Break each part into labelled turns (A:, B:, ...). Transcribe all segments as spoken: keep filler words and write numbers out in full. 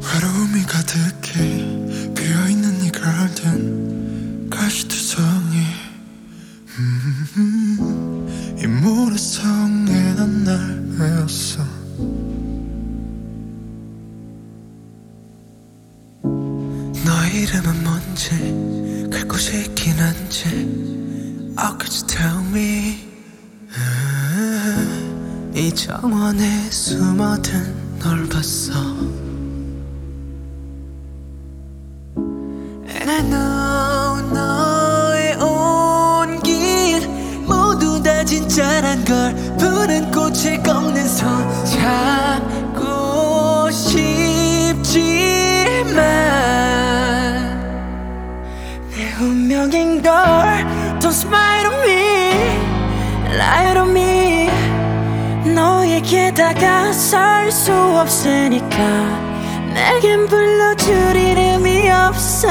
A: 외로움이 가득히 비어있는 이 가든 가시투성이 음, 이 모래성에 난 날 외웠어. 너의 이름은 뭔지 갈 곳이 있긴 한지 Oh could you tell me 음, 이 정원에 숨어든 널 봤어. And I know 너의 온길 모두 다 진짜란 걸 푸른 꽃을 꺾는 손 잡고 싶지만 내 운명인 걸 Don't smile on me, lie on me. 너에게 다가설 수 없으니까 내겐 불러줄 이름이 없어.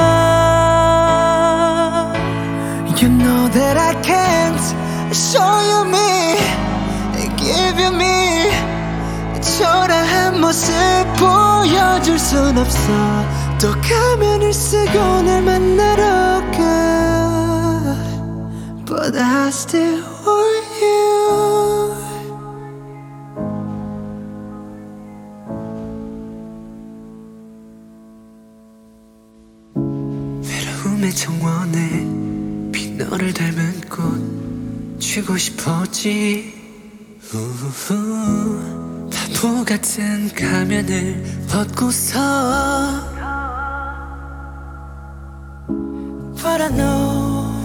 A: You know that I can't show you me, give you me. 초라한 모습 보여줄 순 없어. 또 가면을 쓰고 날 만나러 가 But I still want you. 외로움의 정원에 빈 너를 닮은 꽃 쥐고 싶었지. 우후, 바보 같은 가면을 벗고서 But I know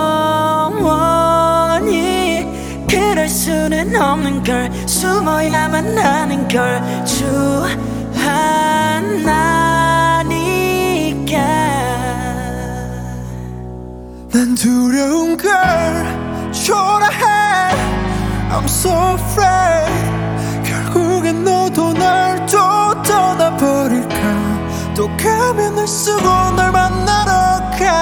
A: 영원히 그럴 수는 없는 걸 숨어야만 하는 걸 주하나니까 난 두려운 걸 초라해 I'm so afraid 결국엔 너도 날 또 떠나버릴까. 또 가면을 쓰고 널 만나러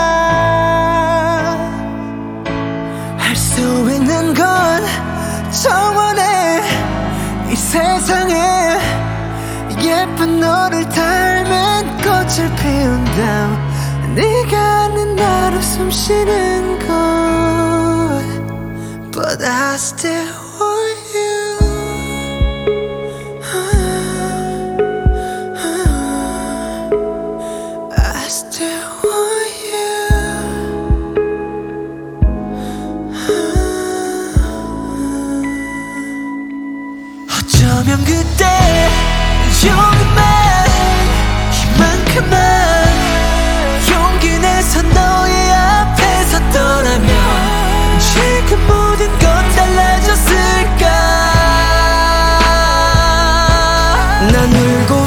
A: 가. 할 수 있는 건 정원에 이 세상에 예쁜 너를 닮은 꽃을 피운다. 네가 아는 나로 숨쉬는 곳 But I still want you. I still want you. 어쩌면 그때 조금만 이만큼만 용기 내서 너의 앞에 섰더라면 지금 모든 건 달라졌을까. 난 울고